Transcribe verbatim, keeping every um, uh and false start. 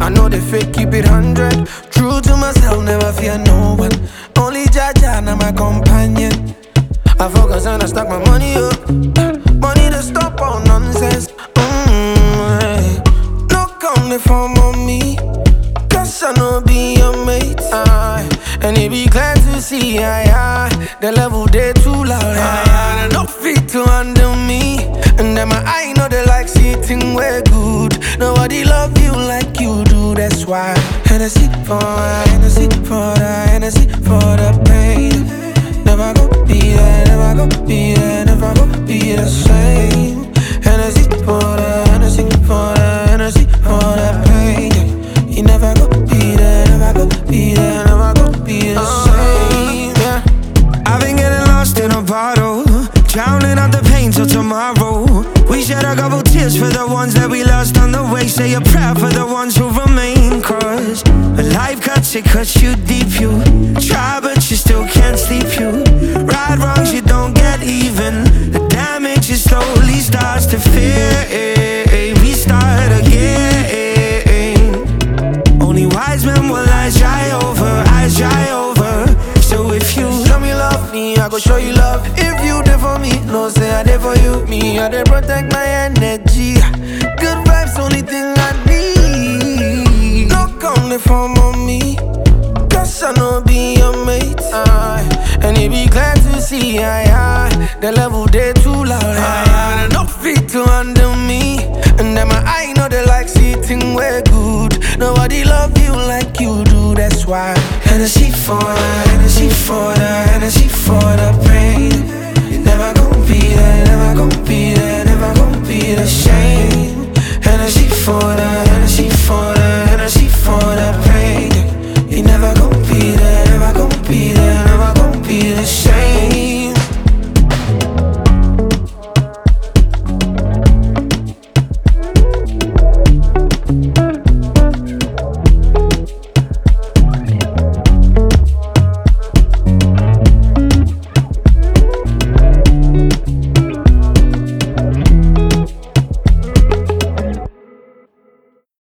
I know they fake, keep it hundred. True to myself, never fear no one. Only Jaja, now my companion. I focus and I stack my money up. Money to stop all nonsense. Mm-hmm. No come from on me, cause I know be your mate. uh, And it be glad to see uh, uh, the level they too loud. uh, No fit to handle me. And then my eye know they like sitting way good. Nobody love you like you do, that's why. Hennessy for the, Hennessy for the, Hennessy for the pain. Never go be there, never go be there, never go be the same. Hennessy for the, Hennessy for the, Hennessy for the pain. You never go be there, never go be there, never go be the same. Yeah. I've been getting lost in a bottle, drowning out the pain till tomorrow. We shed a couple tears for the ones that we lost on the way. Say a prayer for the ones who remain. Cause when life cuts, it cuts you deep. You try but you still can't sleep. You right wrongs, you don't get even. The damage it slowly starts to fade. We start again. Only wise men will eyes dry over, eyes dry over. So if you show me love, me, I go show you love. If you there for me, no say I there for you. Me, I there protect my energy. Good vibes, only thing I need. No come from on me, cause I know be your mate. uh, And it be glad to see uh, uh, the level they too loud. uh, No fit to handle me. And then my eye know they like sitting way good. Nobody love you like you do, that's why. Hennessy for the, Hennessy for the, Hennessy for the pain. You never gon' be there, never gon' be